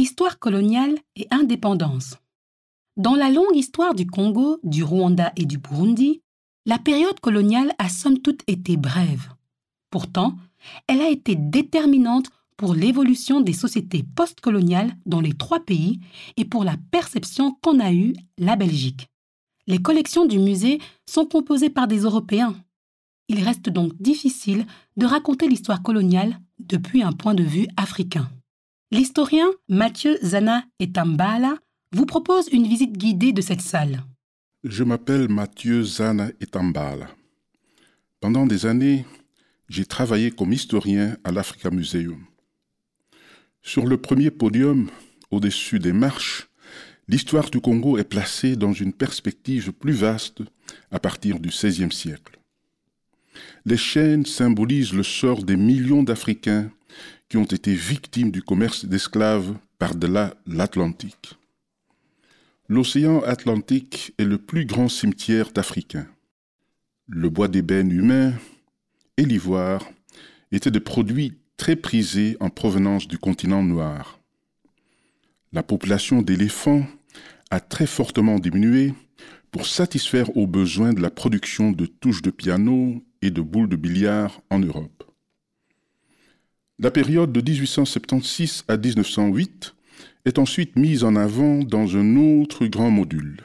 Histoire coloniale et indépendance. Dans la longue histoire du Congo, du Rwanda et du Burundi, la période coloniale a somme toute été brève. Pourtant, elle a été déterminante pour l'évolution des sociétés postcoloniales dans les trois pays et pour la perception qu'en a eue la Belgique. Les collections du musée sont composées par des Européens. Il reste donc difficile de raconter l'histoire coloniale depuis un point de vue africain. L'historien Mathieu Zana Etambala vous propose une visite guidée de cette salle. Je m'appelle Mathieu Zana Etambala. Pendant des années, j'ai travaillé comme historien à l'Africa Museum. Sur le premier podium, au-dessus des marches, l'histoire du Congo est placée dans une perspective plus vaste à partir du XVIe siècle. Les chaînes symbolisent le sort des millions d'Africains qui ont été victimes du commerce d'esclaves par-delà l'Atlantique. L'océan Atlantique est le plus grand cimetière d'Africains. Le bois d'ébène humain et l'ivoire étaient des produits très prisés en provenance du continent noir. La population d'éléphants a très fortement diminué pour satisfaire aux besoins de la production de touches de piano et de boules de billard en Europe. La période de 1876 à 1908 est ensuite mise en avant dans un autre grand module.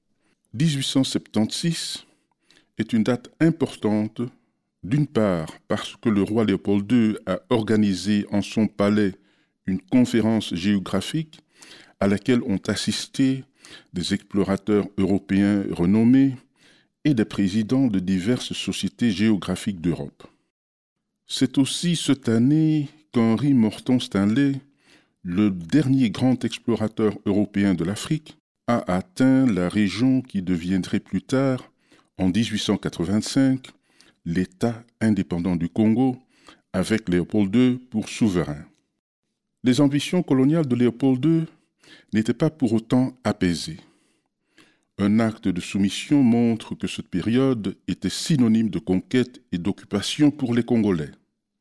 1876 est une date importante, d'une part parce que le roi Léopold II a organisé en son palais une conférence géographique à laquelle ont assisté des explorateurs européens renommés et des présidents de diverses sociétés géographiques d'Europe. C'est aussi cette année qu'Henry Morton Stanley, le dernier grand explorateur européen de l'Afrique, a atteint la région qui deviendrait plus tard, en 1885, l'État indépendant du Congo, avec Léopold II pour souverain. Les ambitions coloniales de Léopold II n'étaient pas pour autant apaisées. Un acte de soumission montre que cette période était synonyme de conquête et d'occupation pour les Congolais.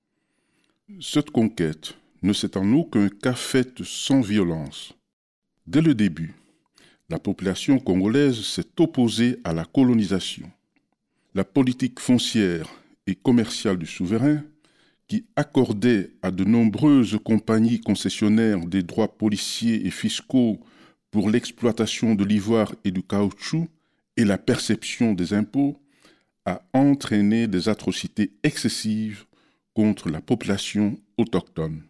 Cette conquête ne s'est en aucun cas faite sans violence. Dès le début, la population congolaise s'est opposée à la colonisation. La politique foncière et commerciale du souverain, qui accordait à de nombreuses compagnies concessionnaires des droits policiers et fiscaux pour l'exploitation de l'ivoire et du caoutchouc et la perception des impôts, a entraîné des atrocités excessives contre la population autochtone.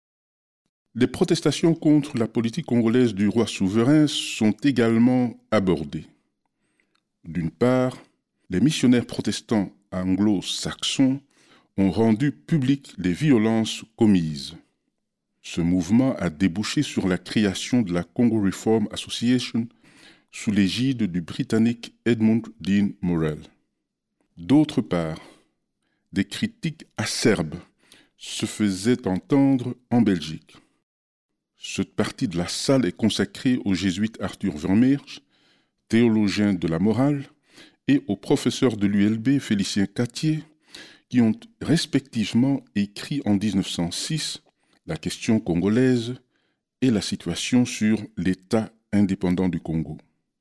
Les protestations contre la politique congolaise du roi souverain sont également abordées. D'une part, les missionnaires protestants anglo-saxons ont rendu publiques les violences commises. Ce mouvement a débouché sur la création de la Congo Reform Association sous l'égide du Britannique Edmund Dean Morrell. D'autre part, des critiques acerbes se faisaient entendre en Belgique. Cette partie de la salle est consacrée au jésuite Arthur Vermeersch, théologien de la morale, et au professeur de l'ULB Félicien Cattier, qui ont respectivement écrit en 1906 la question congolaise et la situation sur l'État indépendant du Congo.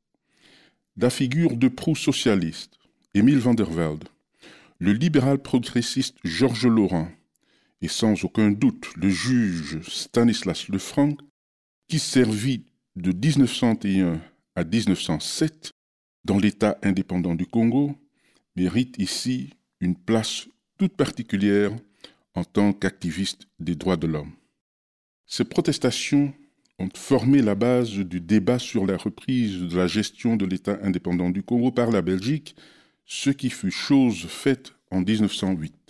La figure de proue socialiste, Émile van der Velde, le libéral progressiste Georges Laurent et sans aucun doute le juge Stanislas Lefranc, qui servit de 1901 à 1907 dans l'État indépendant du Congo, mérite ici une place toute particulière en tant qu'activiste des droits de l'homme. Ces protestations ont formé la base du débat sur la reprise de la gestion de l'État indépendant du Congo par la Belgique, ce qui fut chose faite en 1908.